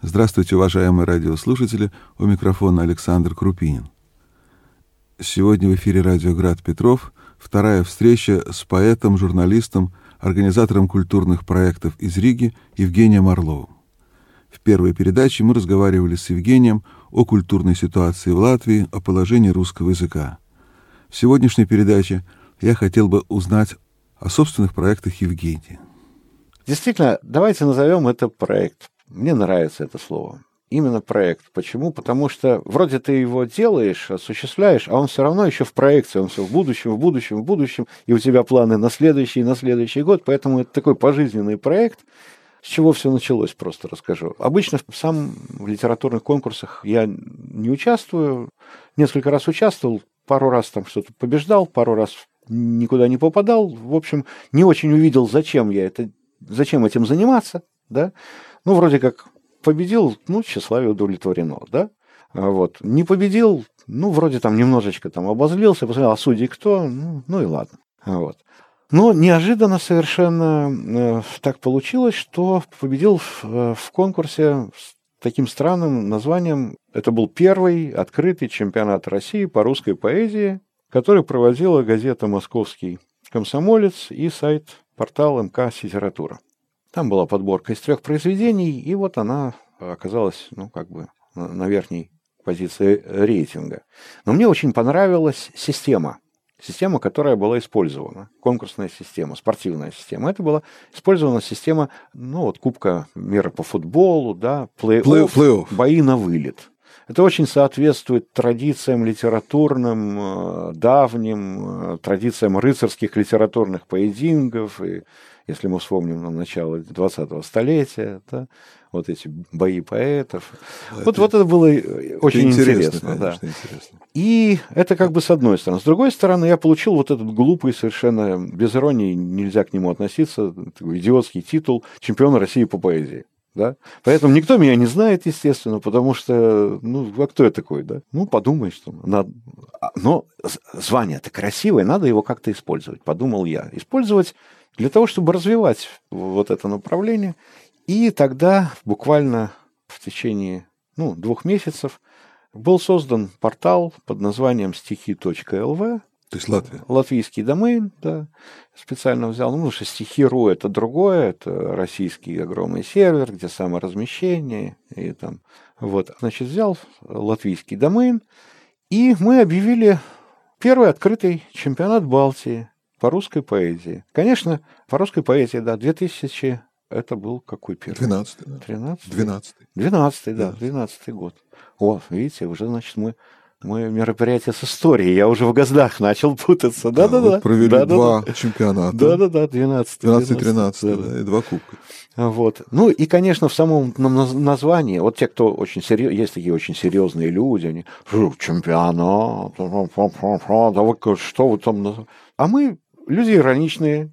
Здравствуйте, уважаемые радиослушатели, у микрофона Александр Крупинин. Сегодня в эфире радио «Град Петров» вторая встреча с поэтом, журналистом, организатором культурных проектов из Риги Евгением Орловым. В первой передаче мы разговаривали с Евгением о культурной ситуации в Латвии, о положении русского языка. В сегодняшней передаче я хотел бы узнать о собственных проектах Евгения. Действительно, давайте назовем это проект. Мне нравится это слово. Именно проект. Почему? Потому что вроде ты его делаешь, осуществляешь, а он все равно еще в проекции, он все в будущем, и у тебя планы на следующий год, поэтому это такой пожизненный проект. С чего все началось, просто расскажу. Обычно сам в литературных конкурсах я не участвую, несколько раз участвовал, пару раз там что-то побеждал, пару раз никуда не попадал, в общем, не очень увидел, зачем этим заниматься, да. Ну, вроде как победил, тщеславие удовлетворено, да? Вот. Не победил, вроде там немножечко там обозлился, посмотрел, а судьи кто? Ну и ладно. Вот. Но неожиданно совершенно так получилось, что победил в конкурсе с таким странным названием. Это был первый открытый чемпионат России по русской поэзии, который проводила газета «Московский комсомолец» и сайт-портал МК «Ситература». Там была подборка из 3 произведений, и вот она оказалась, на верхней позиции рейтинга. Но мне очень понравилась система, которая была использована, конкурсная система, спортивная система. Это была использована система, Кубка мира по футболу, да, плей-офф, бои на вылет. Это очень соответствует традициям литературным, давним, традициям рыцарских литературных поединков. И если мы вспомним начало 20-го столетия, да, вот эти бои поэтов. Вот это было очень интересно. Конечно, да. Интересно. И это с одной стороны. С другой стороны, я получил вот этот глупый, совершенно без иронии, нельзя к нему относиться, такой идиотский титул «Чемпион России по поэзии». Да? Поэтому никто меня не знает, естественно, потому что, а кто я такой, да? Подумаешь, что надо. Но звание-то красивое, надо его как-то использовать, подумал я. Использовать для того, чтобы развивать вот это направление. И тогда, буквально в течение 2 месяцев, был создан портал под названием стихи.лв. То есть Латвия. Латвийский домен, да, специально взял. Потому что стихи.ру это другое, это российский огромный сервер, где саморазмещение. И там, значит, взял латвийский домен, и мы объявили первый открытый чемпионат Балтии по русской поэзии. Конечно, по русской поэзии, да, 2000, это был какой первый? 12-й, да. 13-й? 12-й, да, 12-й год. О, видите, уже, значит, мы мероприятие с историей. Я уже в гоздах начал путаться. Да-да-да. Провели 2 чемпионата. Да-да-да, 12-13. Да, и 2 кубка. Вот. И, конечно, в самом названии, вот те, кто очень серьезные, есть такие очень серьезные люди, они, чемпионат, да вы что вы там... А мы люди ироничные,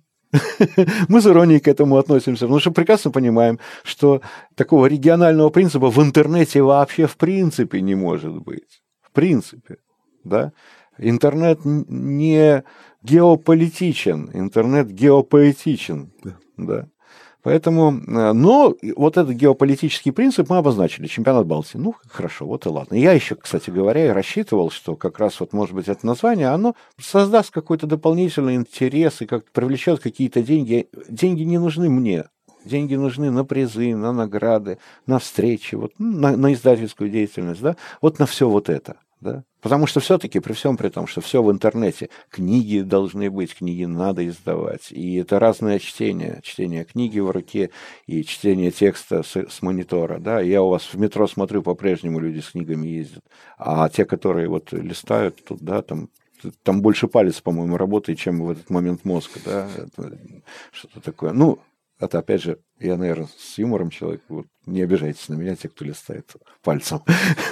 мы с иронией к этому относимся, потому что прекрасно понимаем, что такого регионального принципа в интернете вообще в принципе не может быть. В принципе, да. Интернет не геополитичен, интернет геопоэтичен, да. Поэтому, но вот этот геополитический принцип мы обозначили, чемпионат Балтии. Хорошо, вот и ладно. Я еще, кстати говоря, и рассчитывал, что как раз может быть это название, оно создаст какой-то дополнительный интерес и как-то привлечет какие-то деньги. Деньги не нужны мне. Деньги нужны на призы, на награды, на встречи, на издательскую деятельность, да, на все это. Да? Потому что все-таки при всем при том, что все в интернете, книги должны быть, книги надо издавать. И это разное чтение книги в руке и чтение текста с монитора. Да? Я у вас в метро смотрю, по-прежнему люди с книгами ездят. А те, которые листают тут, да, там больше палец, по-моему, работает, чем в этот момент мозг. Да? Это что-то такое. Это, опять же, я, наверное, с юмором человек. Не обижайтесь на меня, те, кто листает пальцем.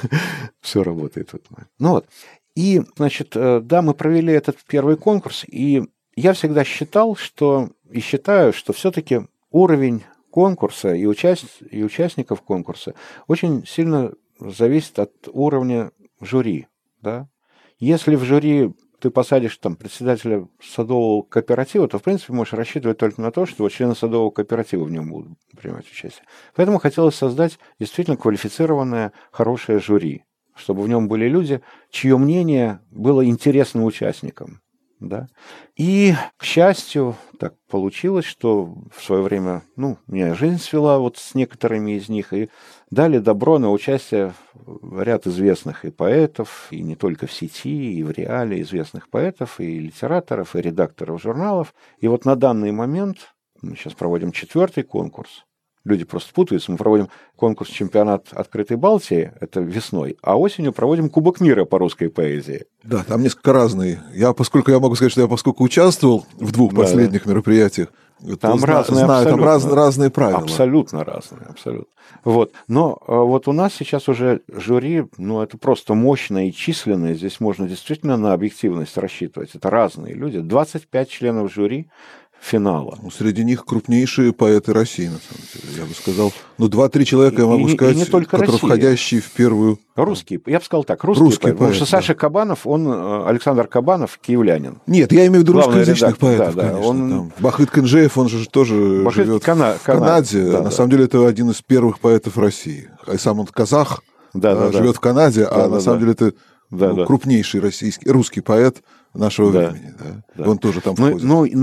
Все работает. И, значит, да, мы провели этот первый конкурс, и я всегда считаю, что все-таки уровень конкурса и участников конкурса очень сильно зависит от уровня жюри. Да? Если в жюри ты посадишь там председателя садового кооператива, то, в принципе, можешь рассчитывать только на то, что вот члены садового кооператива в нем будут принимать участие. Поэтому хотелось создать действительно квалифицированное, хорошее жюри, чтобы в нем были люди, чье мнение было интересно участникам. Да? И, к счастью, так получилось, что в свое время, меня жизнь свела вот с некоторыми из них, и дали добро на участие в ряд известных и поэтов, и не только в сети, и в реале известных поэтов, и литераторов, и редакторов журналов. И вот на данный момент мы сейчас проводим 4-й конкурс. Люди просто путаются. Мы проводим конкурс «Чемпионат открытой Балтии», это весной, а осенью проводим Кубок мира по русской поэзии. Да, там несколько разные. Поскольку участвовал в 2 последних мероприятиях, там разные правила. Абсолютно разные, абсолютно. Вот. Но вот у нас сейчас уже жюри, это просто мощное и численное. Здесь можно действительно на объективность рассчитывать. Это разные люди. 25 членов жюри финала. Среди них крупнейшие поэты России, на самом деле. Я бы сказал, 2-3 человека, я могу сказать, не только которые входящие в первую... Русские, я бы сказал так, русские поэты. Потому что Саша Кабанов, Александр Кабанов, киевлянин. Нет, я имею в виду русскоязычных поэтов, да, конечно. Там Бахыт Кенжеев, он же тоже живет в Канаде. На самом деле, это один из первых поэтов России. И сам он казах, живет в Канаде, на самом деле это крупнейший русский поэт нашего времени. Да. Он тоже там входит.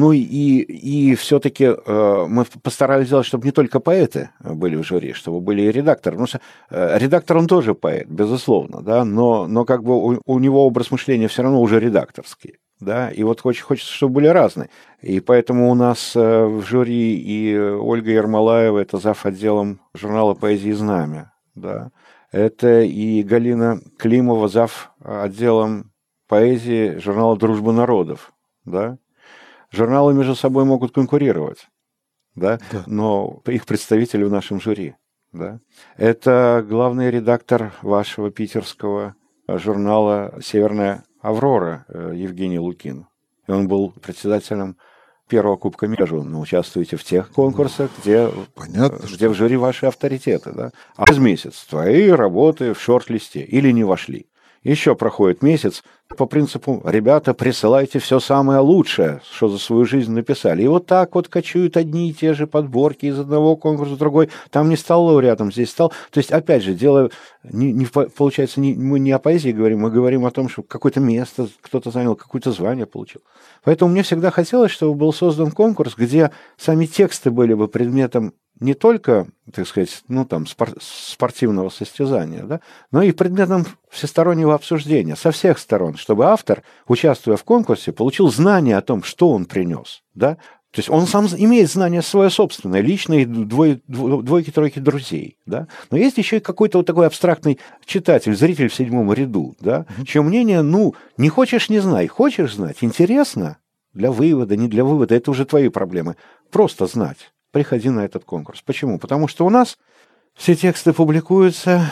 И все-таки мы постарались сделать, чтобы не только поэты были в жюри, чтобы были и редакторы. Потому что редактор, он тоже поэт, безусловно, да, но как бы у него образ мышления все равно уже редакторский. Да, и вот хочется, чтобы были разные. И поэтому у нас в жюри и Ольга Ермолаева, это зав. Отделом журнала «Поэзии знамя». Да. Это и Галина Климова, зав. Отделом поэзии журнала «Дружба народов». Да? Журналы между собой могут конкурировать, да? Но их представители в нашем жюри. Да? Это главный редактор вашего питерского журнала «Северная Аврора» Евгений Лукин. И он был председателем первого Кубка мира. Вы участвуете в тех конкурсах, где в жюри ваши авторитеты. Да? А через месяц твои работы в шорт-листе или не вошли. Еще проходит месяц по принципу: ребята, присылайте все самое лучшее, что за свою жизнь написали. И вот так вот кочуют одни и те же подборки из одного конкурса в другой. Там не стал лауреатом, здесь стал. То есть, опять же, дело получается, мы не о поэзии говорим, мы говорим о том, что какое-то место кто-то занял, какое-то звание получил. Поэтому мне всегда хотелось, чтобы был создан конкурс, где сами тексты были бы предметом не только, так сказать, спортивного состязания, да, но и предметом всестороннего обсуждения со всех сторон, чтобы автор, участвуя в конкурсе, получил знание о том, что он принес, да. То есть он сам имеет знание свое собственное, личное, и двойки-тройки друзей, да. Но есть еще и какой-то вот такой абстрактный читатель, зритель в 7-м ряду, да, чье мнение, не хочешь — не знай, хочешь знать, интересно, для вывода, не для вывода, это уже твои проблемы, просто знать. Приходи на этот конкурс. Почему? Потому что у нас все тексты публикуются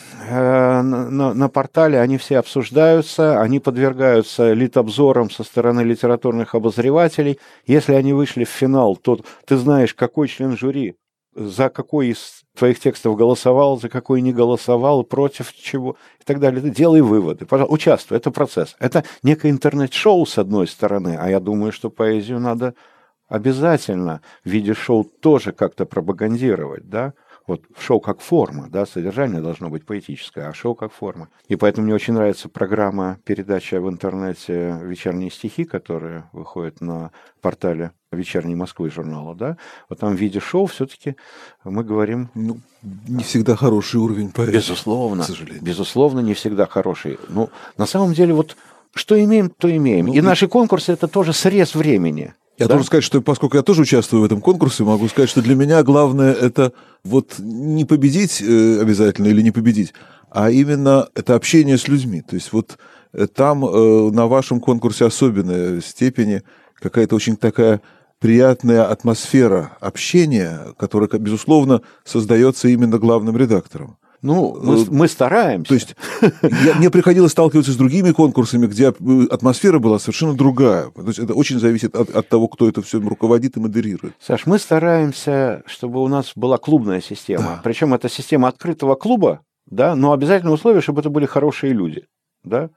на портале, они все обсуждаются, они подвергаются литобзорам со стороны литературных обозревателей. Если они вышли в финал, то ты знаешь, какой член жюри за какой из твоих текстов голосовал, за какой не голосовал, против чего и так далее. Ты делай выводы. Пожалуйста, участвуй. Это процесс. Это некое интернет-шоу, с одной стороны, а я думаю, что поэзию надо обязательно в виде шоу тоже как-то пропагандировать, да? Вот шоу как форма, да, содержание должно быть поэтическое, а шоу как форма. И поэтому мне очень нравится программа, передача в интернете «Вечерние стихи», которая выходит на портале «Вечерней Москвы» журнала, да? Вот там в виде шоу все-таки мы говорим... не всегда хороший уровень поэзии. Безусловно, безусловно, не всегда хороший. Но на самом деле вот что имеем, то имеем. И наши конкурсы – это тоже срез времени. Я должен сказать, что поскольку я тоже участвую в этом конкурсе, могу сказать, что для меня главное это вот не победить обязательно или не победить, а именно это общение с людьми. То есть вот там на вашем конкурсе особенной степени какая-то очень такая приятная атмосфера общения, которая, безусловно, создается именно главным редактором. Мы стараемся. То есть мне приходилось сталкиваться с другими конкурсами, где атмосфера была совершенно другая. То есть это очень зависит от того, кто это все руководит и модерирует. Саш, мы стараемся, чтобы у нас была клубная система. Да. Причем это система открытого клуба, да, но обязательное условие, чтобы это были хорошие люди. Да?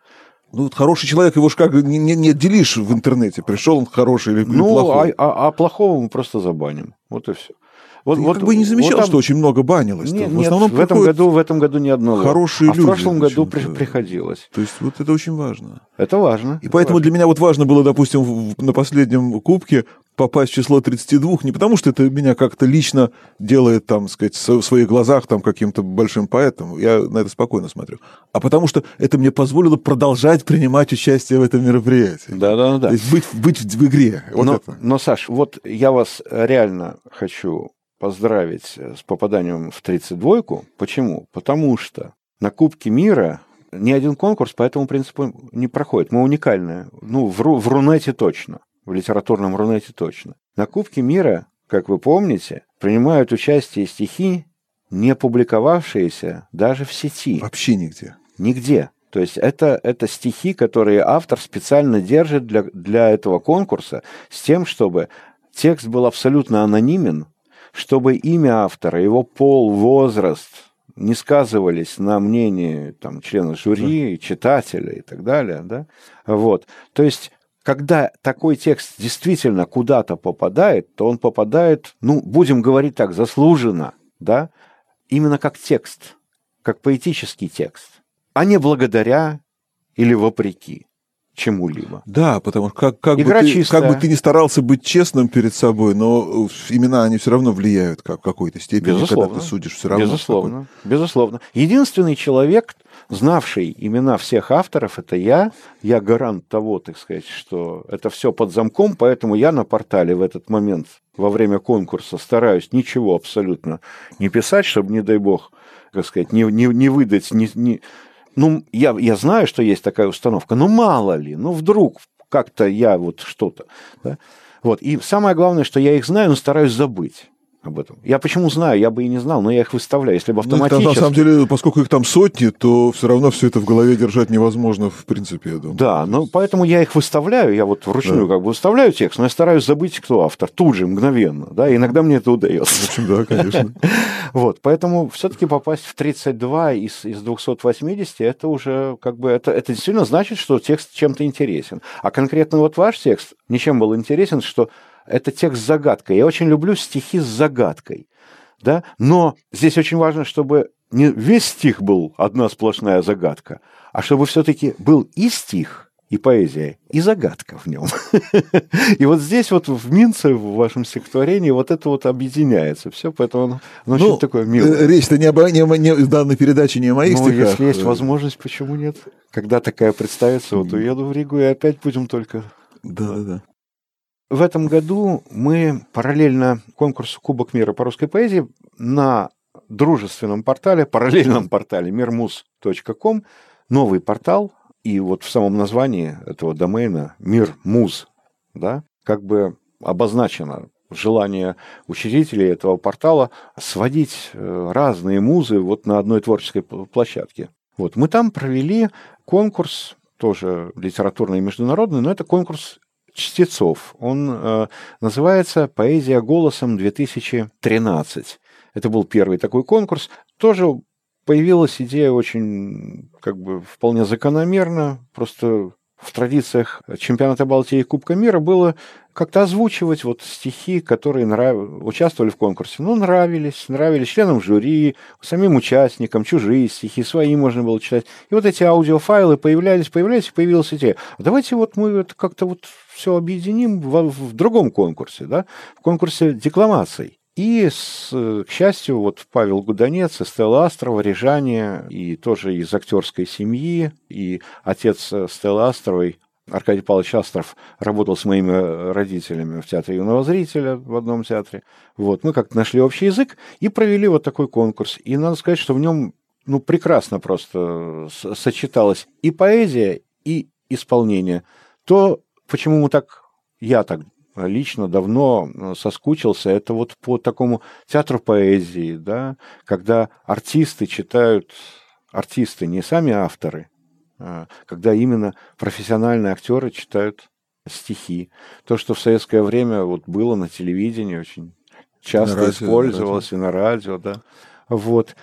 Ну, вот хороший человек, его же как не отделишь в интернете, пришел он хороший или плохой. А плохого мы просто забаним. Вот и все. Ты как бы не замечал, что очень много банилось. Нет, в основном в этом году ни одного. Хорошие люди. В прошлом году приходилось. То есть вот это очень важно. Это важно. И поэтому для меня вот важно было, допустим, на последнем кубке попасть в число 32, не потому что это меня как-то лично делает, там, сказать, в своих глазах там, каким-то большим поэтом, я на это спокойно смотрю, а потому что это мне позволило продолжать принимать участие в этом мероприятии. Да. То есть быть в игре. Но, Саш, вот я вас реально хочу поздравить с попаданием в 32-ку. Почему? Потому что на Кубке мира ни один конкурс по этому принципу не проходит. Мы уникальные. Ну, в Рунете точно. В литературном Рунете точно. На Кубке мира, как вы помните, принимают участие стихи, не публиковавшиеся даже в сети. Вообще нигде. Нигде. То есть это стихи, которые автор специально держит для этого конкурса с тем, чтобы текст был абсолютно анонимен, чтобы имя автора, его пол, возраст не сказывались на мнении там, членов жюри, читателя и так далее. Да? Вот. То есть, когда такой текст действительно куда-то попадает, то он попадает, ну, будем говорить так, заслуженно, да? Именно как текст, как поэтический текст, а не благодаря или вопреки чему-либо. Да, потому что как бы ты ни старался быть честным перед собой, но имена, они все равно влияют в какой-то степени, безусловно, когда ты судишь все равно. Безусловно. Единственный человек, знавший имена всех авторов, это я. Я гарант того, так сказать, что это все под замком, поэтому я на портале в этот момент, во время конкурса, стараюсь ничего абсолютно не писать, чтобы, не дай бог, так сказать, не выдать... Ну, я знаю, что есть такая установка, но мало ли, ну, вдруг как-то я вот что-то. Да? Вот. И самое главное, что я их знаю, но стараюсь забыть об этом. Я почему знаю? Я бы и не знал, но я их выставляю. Если бы автоматически... Ну, на самом деле, поскольку их там сотни, то все равно все это в голове держать невозможно, в принципе, я думаю. Да, но поэтому я их выставляю, я вот вручную как бы выставляю текст, но я стараюсь забыть, кто автор, тут же, мгновенно. Да? Иногда мне это удается. В общем, да, конечно. Вот, поэтому все-таки попасть в 32 из 280, это уже как бы, это действительно значит, что текст чем-то интересен. А конкретно вот ваш текст ничем был интересен, что это текст с загадкой. Я очень люблю стихи с загадкой. Да? Но здесь очень важно, чтобы не весь стих был одна сплошная загадка, а чтобы все-таки был и стих, и поэзия, и загадка в нем. И вот здесь вот в Минце, в вашем стихотворении, вот это вот объединяется. Все, поэтому оно очень такое милое. Речь-то в данной передаче не о моих стихах. Если есть возможность, почему нет? Когда такая представится, вот уеду в Ригу, и опять будем только... Да. В этом году мы параллельно конкурсу «Кубок мира» по русской поэзии на дружественном портале, параллельном портале mirmuz.com, новый портал, и вот в самом названии этого домена «Мир-муз», да, как бы обозначено желание учредителей этого портала сводить разные музы вот на одной творческой площадке. Вот мы там провели конкурс, тоже литературный и международный, но это конкурс чтецов. Он называется «Поэзия голосом 2013». Это был первый такой конкурс. Тоже появилась идея очень, как бы, вполне закономерно. Просто в традициях чемпионата Балтии и Кубка мира было как-то озвучивать вот стихи, которые участвовали в конкурсе. Ну, нравились членам жюри, самим участникам, чужие стихи, свои можно было читать. И вот эти аудиофайлы появлялись, и появилась идея. Давайте вот мы это как-то вот все объединим в другом конкурсе, да? В конкурсе декламаций. И, к счастью, вот Павел Гуданец, Стелла Астрова, рижане, и тоже из актерской семьи, и отец Стеллы Астровой, Аркадий Павлович Астров, работал с моими родителями в Театре юного зрителя, в одном театре. Вот, мы как-то нашли общий язык и провели вот такой конкурс. И надо сказать, что в нем прекрасно просто сочеталась и поэзия, и исполнение. То, почему я так лично давно соскучился, это вот по такому театру поэзии, да, когда артисты читают, артисты, не сами авторы, когда именно профессиональные актеры читают стихи. То, что в советское время вот было на телевидении, очень часто использовалось и на радио, да. Вот.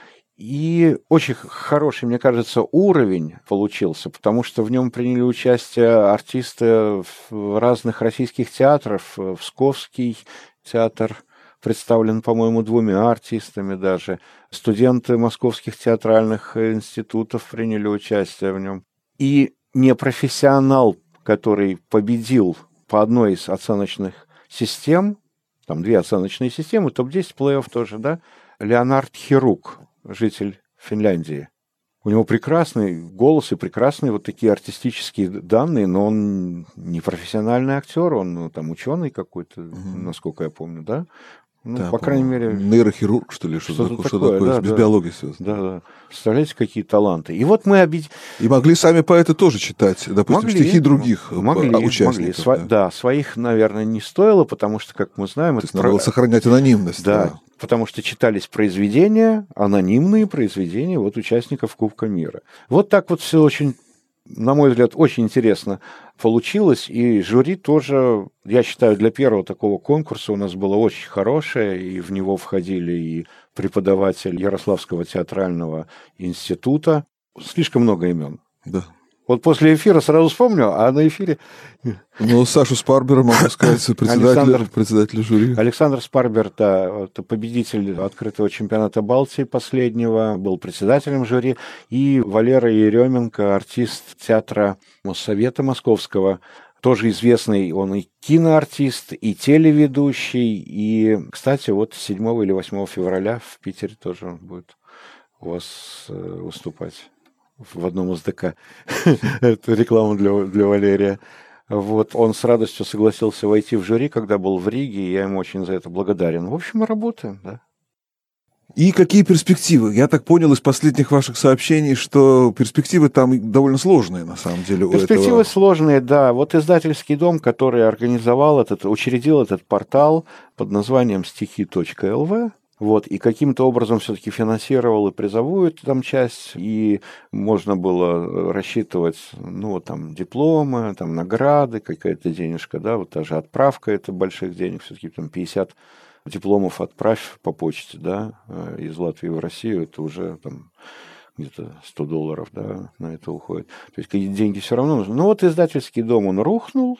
И очень хороший, мне кажется, уровень получился, потому что в нем приняли участие артисты разных российских театров. Псковский театр представлен, по-моему, 2 артистами даже. Студенты московских театральных институтов приняли участие в нем. И непрофессионал, который победил по одной из оценочных систем, там 2 оценочные системы, топ-10 плей-офф тоже, да, Леонард Хирук, житель Финляндии. У него прекрасный голос и прекрасные вот такие артистические данные, но он не профессиональный актер, он там ученый какой-то, насколько я помню, да? Ну, да, по крайней мере... Нейрохирург, что ли, что такое, да, без да, биологии связано. Да, да. Представляете, какие таланты. И вот мы И могли сами поэты тоже читать, допустим, стихи других участников. Могли. Да, своих, наверное, не стоило, потому что, как мы знаем... То есть надо было сохранять анонимность. Да, потому что читались произведения, анонимные произведения вот участников Кубка мира. Вот так вот все очень, на мой взгляд, очень интересно получилось. И жюри тоже, я считаю, для первого такого конкурса у нас было очень хорошее, и в него входили и преподаватель Ярославского театрального института. Слишком много имен. Да. Вот после эфира сразу вспомню, а на эфире... Ну, Сашу Спарбера, могу сказать, председатель жюри. Александр Спарбер, да, это победитель открытого чемпионата Балтии последнего, был председателем жюри. И Валера Еременко, артист театра Моссовета Московского, тоже известный, он и киноартист, и телеведущий. И, кстати, вот 7 или 8 февраля в Питере тоже он будет у вас выступать. В одном из ДК. Это реклама для Валерия. Вот. Он с радостью согласился войти в жюри, когда был в Риге, и я ему очень за это благодарен. В общем, мы работаем, да. И какие перспективы? Я так понял из последних ваших сообщений, что перспективы там довольно сложные, на самом деле. Перспективы сложные, да. Вот издательский дом, который учредил этот портал под названием стихи.лв, вот, и каким-то образом все-таки финансировал и призовую там часть, и можно было рассчитывать, ну, там, дипломы, там, награды, какая-то денежка, да, вот даже отправка это больших денег, все-таки там 50 дипломов отправь по почте, да, из Латвии в Россию, это уже там где-то $100, да, на это уходит. То есть какие-то деньги все равно нужны. Ну, вот издательский дом, он рухнул,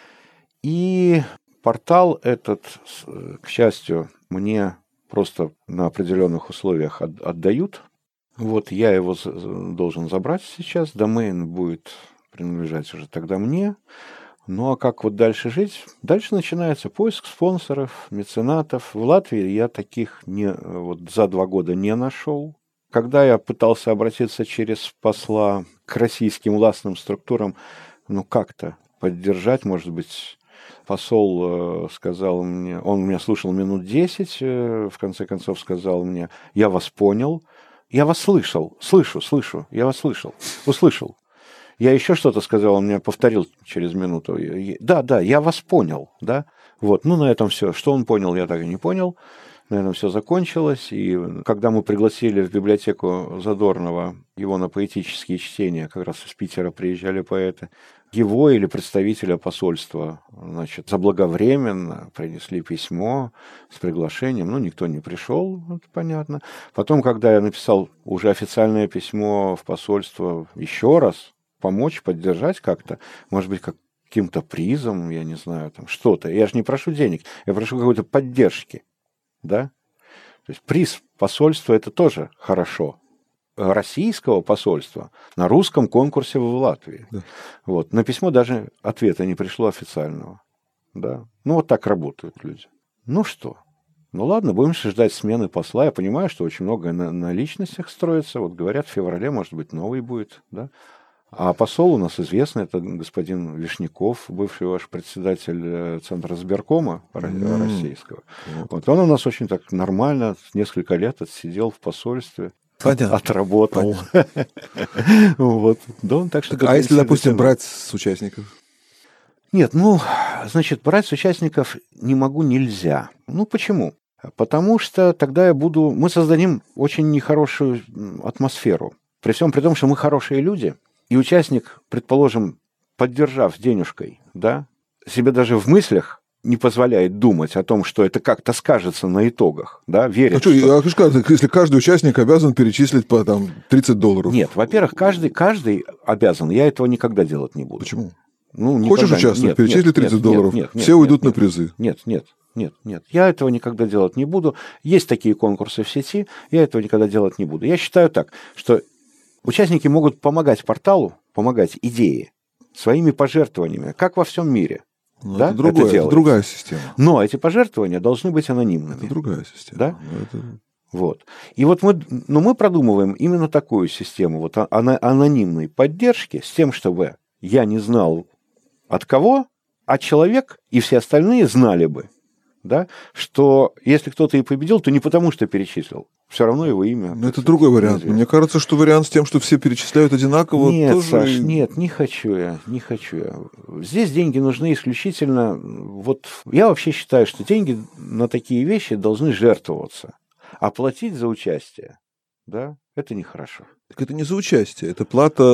и портал этот, к счастью, мне просто на определенных условиях отдают. Вот я его должен забрать сейчас. Домен будет принадлежать уже тогда мне. Ну а как вот дальше жить? Дальше начинается поиск спонсоров, меценатов. В Латвии я таких за 2 года не нашел. Когда я пытался обратиться через посла к российским властным структурам, ну как-то поддержать, может быть... Посол сказал мне, он меня слушал минут 10, в конце концов сказал мне, я вас понял, я вас слышал, слышу, я вас услышал. Я еще что-то сказал, он мне повторил через минуту, да, я вас понял, да. Вот, ну на этом все. Что он понял, я так и не понял. На этом все закончилось. И когда мы пригласили в библиотеку Задорнова его на поэтические чтения, как раз из Питера приезжали поэты, его или представителя посольства, значит, заблаговременно принесли письмо с приглашением. Ну, никто не пришел, это понятно. Потом, когда я написал уже официальное письмо в посольство еще раз, помочь, поддержать как-то, может быть, каким-то призом, я не знаю, там что-то. Я же не прошу денег, я прошу какой-то поддержки, да? То есть приз посольства – это тоже хорошо. Российского посольства на русском конкурсе в Латвии. Да. Вот. На письмо даже ответа не пришло официального. Да. Ну, вот так работают люди. Ну что? Ну, ладно, будем ждать смены посла. Я понимаю, что очень многое на личностях строится. Вот говорят, в феврале, может быть, новый будет. Да? А посол у нас известный, это господин Вишняков, бывший ваш председатель Центра сберкома российского. Вот он у нас очень так нормально, несколько лет отсидел в посольстве. Понятно. Отработал. Вот. Да, так что, а если, допустим, брать с участников? Нет, ну, значит, брать с участников нельзя. Ну, почему? Потому что тогда мы создадим очень нехорошую атмосферу. При всем при том, что мы хорошие люди, и участник, предположим, поддержав денежкой, да, себе даже в мыслях не позволяет думать о том, что это как-то скажется на итогах, да, верит. Если каждый участник обязан перечислить по $30? Нет, во-первых, каждый обязан, я этого никогда делать не буду. Почему? Ну, хочешь участвовать, перечисли $30, все уйдут на призы. Нет, я этого никогда делать не буду. Есть такие конкурсы в сети, я этого никогда делать не буду. Я считаю так, что участники могут помогать порталу, помогать идее своими пожертвованиями, как во всем мире. Да? Это другая система. Но эти пожертвования должны быть анонимными. Это другая система. Да? Вот. И вот мы продумываем именно такую систему вот, анонимной поддержки с тем, чтобы я не знал от кого, а человек и все остальные знали бы, да, что если кто-то и победил, то не потому, что перечислил. Все равно его имя. Но это другой вариант. Неизвестно. Мне кажется, что вариант с тем, что все перечисляют одинаково, нет, тоже... Саш, нет, не хочу я. Здесь деньги нужны исключительно... Вот я вообще считаю, что деньги на такие вещи должны жертвоваться. А платить за участие, да, это нехорошо. Так это не за участие, это плата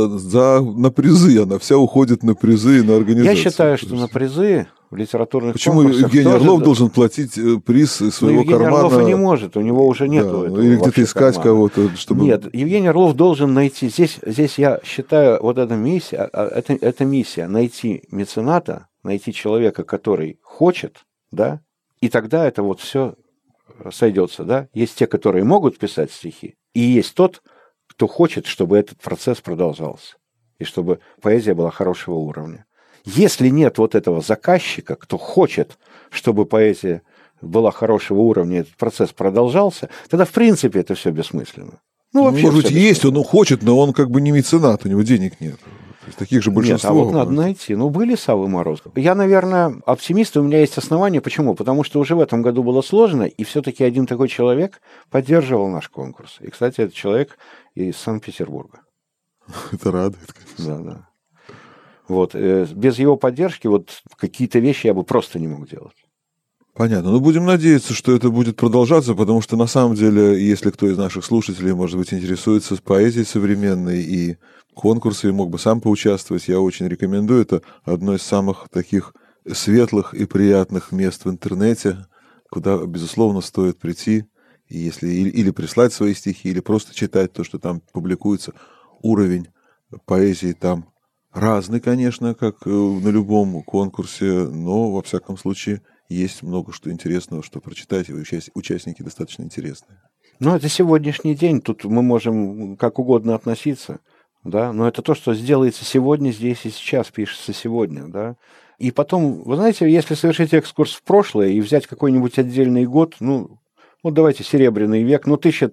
на призы. Она вся уходит на призы и на организацию. Я считаю, что на призы в литературных Почему конкурсах... Евгений Орлов должен платить приз из своего кармана? Евгений Орлов и не может, у него уже нет этого. Или где-то искать кого-то, чтобы... Нет, Евгений Орлов должен найти... Здесь я считаю, вот эта миссия, это миссия найти мецената, найти человека, который хочет, да, и тогда это вот все сойдется, да. Есть те, которые могут писать стихи, и есть тот, кто хочет, чтобы этот процесс продолжался, и чтобы поэзия была хорошего уровня. Если нет вот этого заказчика, кто хочет, чтобы поэзия была хорошего уровня, этот процесс продолжался, тогда в принципе это все бессмысленно. Вообще может быть, есть, он хочет, но он как бы не меценат, у него денег нет. Таких же большинство. Нет, а вот надо найти. Были Саввы Морозов. Я, наверное, оптимист, и у меня есть основания. Почему? Потому что уже в этом году было сложно, и все-таки один такой человек поддерживал наш конкурс. И, кстати, этот человек из Санкт-Петербурга. Это радует, конечно. Да. Вот. Без его поддержки вот какие-то вещи я бы просто не мог делать. Понятно. Но будем надеяться, что это будет продолжаться, потому что на самом деле, если кто из наших слушателей, может быть, интересуется поэзией современной и конкурсами, мог бы сам поучаствовать, я очень рекомендую. Это одно из самых таких светлых и приятных мест в интернете, куда, безусловно, стоит прийти, и если или прислать свои стихи, или просто читать то, что там публикуется. Уровень поэзии там разный, конечно, как на любом конкурсе, но, во всяком случае, есть много что интересного, что прочитать, и участники достаточно интересные. Это сегодняшний день, тут мы можем как угодно относиться, да, но это то, что сделается сегодня, здесь и сейчас, пишется сегодня, да. И потом, вы знаете, если совершить экскурс в прошлое и взять какой-нибудь отдельный год, давайте Серебряный век,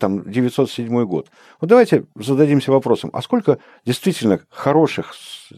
1907 год. Давайте зададимся вопросом, а сколько действительно хороших,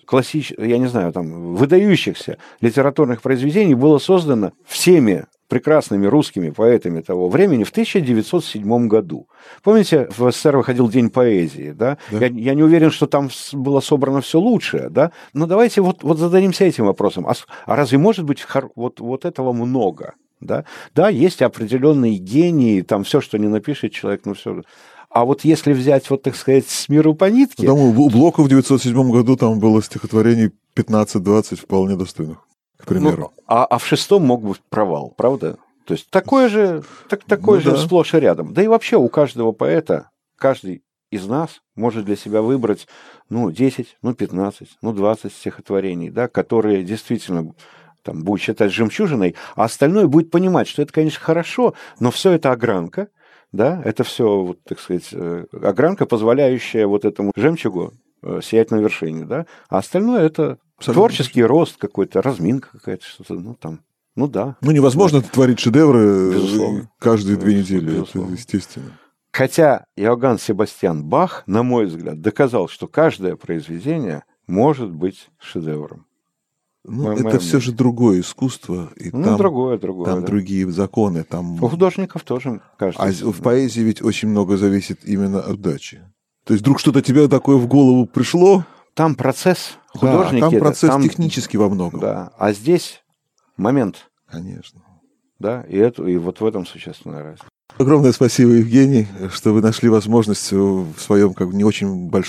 я не знаю, выдающихся литературных произведений было создано всеми прекрасными русскими поэтами того времени в 1907 году. Помните, в СССР выходил День поэзии, да? Я не уверен, что там было собрано все лучшее, да? Но давайте вот зададимся этим вопросом. А разве может быть вот этого много? Да, есть определенные гении, там все, что не напишет человек, все. А вот если взять, так сказать, с миру по нитке... У Блока в 1907 году там было стихотворений 15-20 вполне достойных, к примеру. А в 6-м мог быть провал, правда? То есть такой же сплошь и рядом. Да и вообще у каждого поэта, каждый из нас может для себя выбрать 10, 15, 20 стихотворений, да, которые действительно... будет считать жемчужиной, а остальное будет понимать, что это, конечно, хорошо, но все это огранка, да, это все, так сказать, огранка, позволяющая этому жемчугу сиять на вершине, да, а остальное это творческий рост какой-то, разминка какая-то, что-то, да. Невозможно творить шедевры безусловно. Каждые 2 недели, Безусловно. это естественно. Хотя Иоганн Себастьян Бах, на мой взгляд, доказал, что каждое произведение может быть шедевром. Это все же другое искусство, и там другие законы. Там... У художников тоже, кажется. А в поэзии ведь очень много зависит именно от удачи. То есть вдруг что-то тебе такое в голову пришло? Там процесс художники. Там процесс технически во многом. Да, а здесь момент. Конечно. Да, и вот в этом существенная разница. Огромное спасибо, Евгений, что вы нашли возможность в своем не очень большом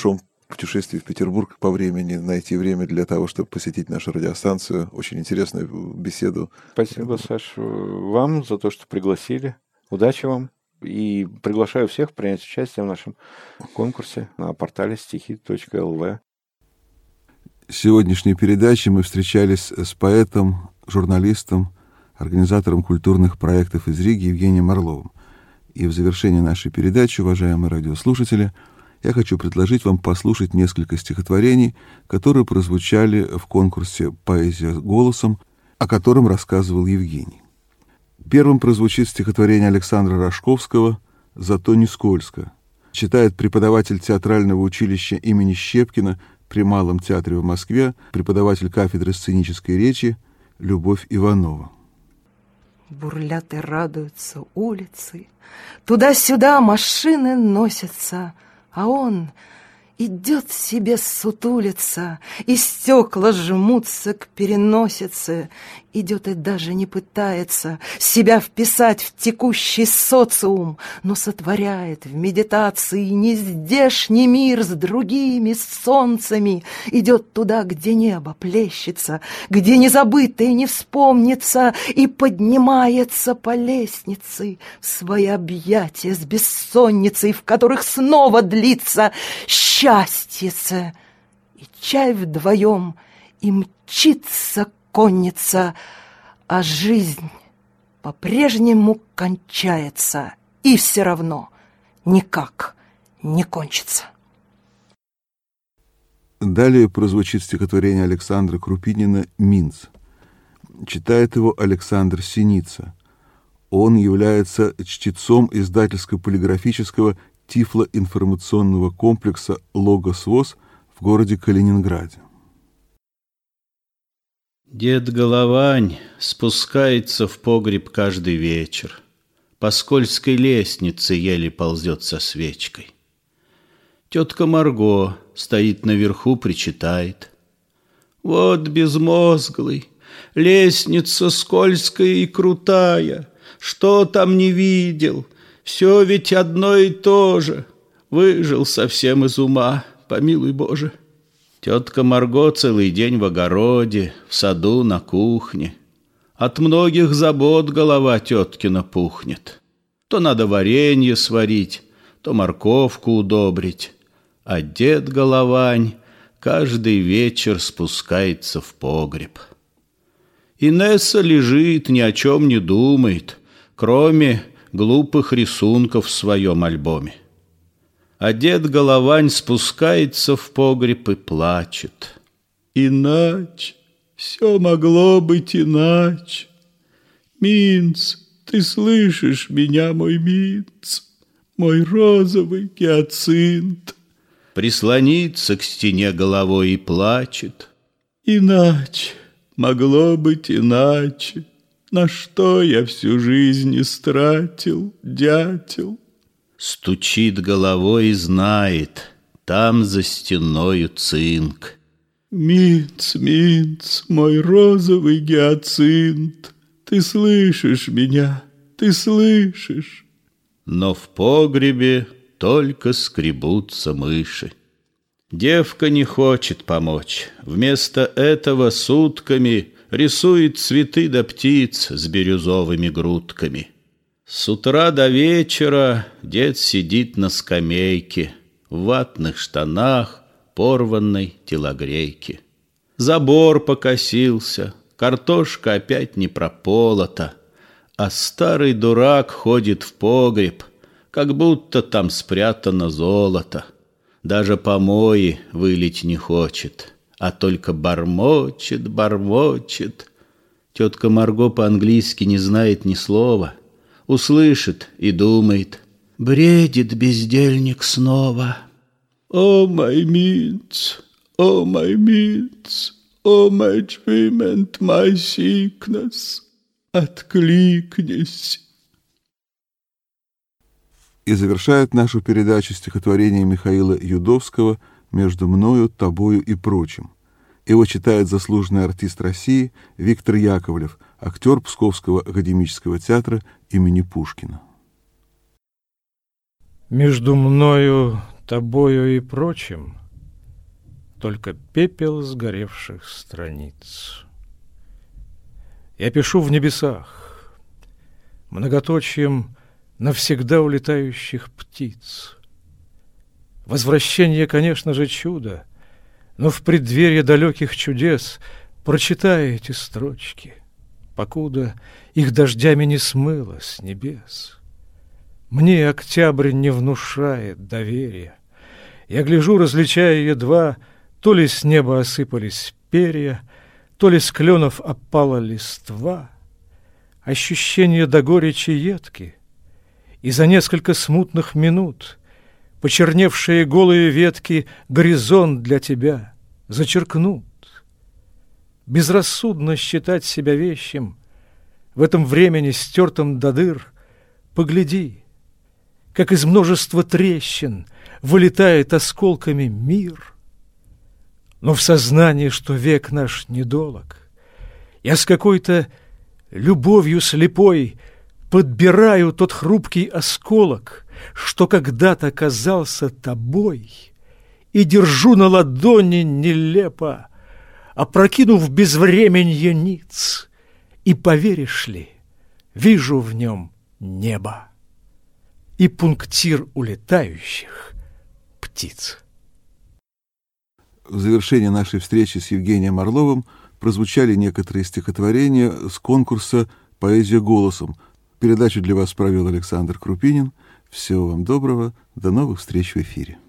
путешествии в Петербург по времени, найти время для того, чтобы посетить нашу радиостанцию. Очень интересную беседу. Спасибо, Саш, вам за то, что пригласили. Удачи вам. И приглашаю всех принять участие в нашем конкурсе на портале стихи.лв. В сегодняшней передаче мы встречались с поэтом, журналистом, организатором культурных проектов из Риги Евгением Орловым. И в завершении нашей передачи, уважаемые радиослушатели, я хочу предложить вам послушать несколько стихотворений, которые прозвучали в конкурсе «Поэзия голосом», о котором рассказывал Евгений. Первым прозвучит стихотворение Александра Рожковского «Зато не скользко». Читает преподаватель театрального училища имени Щепкина при Малом театре в Москве, преподаватель кафедры сценической речи Любовь Иванова. Бурлят и радуются улицы, туда-сюда машины носятся, а он идет себе сутулиться, и стекла жмутся к переносице, идет и даже не пытается себя вписать в текущий социум, но сотворяет в медитации нездешний мир с другими солнцами, идет туда, где небо плещется, где незабытое не вспомнится, и поднимается по лестнице в свои объятия с бессонницей, в которых снова длится счастье, и чай вдвоем, и мчится конница, а жизнь по-прежнему кончается и все равно никак не кончится. Далее прозвучит стихотворение Александра Крупинина «Минц». Читает его Александр Синица. Он является чтецом издательско-полиграфического тифлоинформационного комплекса «Логос ВОС» в городе Калининграде. Дед Головань спускается в погреб каждый вечер, по скользкой лестнице еле ползет со свечкой. Тетка Марго стоит наверху, причитает: «Вот безмозглый, лестница скользкая и крутая, что там не видел, все ведь одно и то же, выжил совсем из ума, помилуй Боже». Тетка Марго целый день в огороде, в саду, на кухне. От многих забот голова теткина пухнет. То надо варенье сварить, то морковку удобрить. А дед Головань каждый вечер спускается в погреб. Инесса лежит, ни о чем не думает, кроме глупых рисунков в своем альбоме. А дед Головань спускается в погреб и плачет: «Иначе, все могло быть иначе. Минц, ты слышишь меня, мой Минц, мой розовый гиацинт?» Прислонится к стене головой и плачет: «Иначе, могло быть иначе. На что я всю жизнь истратил, дятел?» Стучит головой и знает, там за стеною цинк. «Минц, Минц, мой розовый гиацинт, ты слышишь меня, ты слышишь?» Но в погребе только скребутся мыши. Девка не хочет помочь, вместо этого сутками рисует цветы да птиц с бирюзовыми грудками. С утра до вечера дед сидит на скамейке, в ватных штанах, порванной телогрейке. Забор покосился, картошка опять не прополота, а старый дурак ходит в погреб, как будто там спрятано золото. Даже помои вылить не хочет, а только бормочет, бормочет. Тетка Марго по-английски не знает ни слова. Услышит и думает: бредит бездельник снова. «О, мой Минц, о, мой Минц, о, мой dream and my sickness, откликнись». И завершает нашу передачу стихотворение Михаила Юдовского «Между мною, тобою и прочим». Его читает заслуженный артист России Виктор Яковлев, актер Псковского академического театра имени Пушкина. Между мною, тобою и прочим только пепел сгоревших страниц. Я пишу в небесах, многоточием навсегда улетающих птиц. Возвращение, конечно же, чудо, но в преддверии далеких чудес прочитай эти строчки, покуда их дождями не смыло с небес. Мне октябрь не внушает доверия. Я гляжу, различая едва, то ли с неба осыпались перья, то ли с кленов опала листва. Ощущения до горечи едки, и за несколько смутных минут почерневшие голые ветки горизонт для тебя зачеркнут. Безрассудно считать себя вещим, в этом времени стертом до дыр. Погляди, как из множества трещин вылетает осколками мир. Но в сознании, что век наш недолог, я с какой-то любовью слепой подбираю тот хрупкий осколок, что когда-то казался тобой, и держу на ладони нелепо, опрокинув безвременье ниц, и, поверишь ли, вижу в нем небо и пунктир улетающих птиц. В завершении нашей встречи с Евгением Орловым прозвучали некоторые стихотворения с конкурса «Поэзия голосом». Передачу для вас провел Александр Крупинин. Всего вам доброго. До новых встреч в эфире.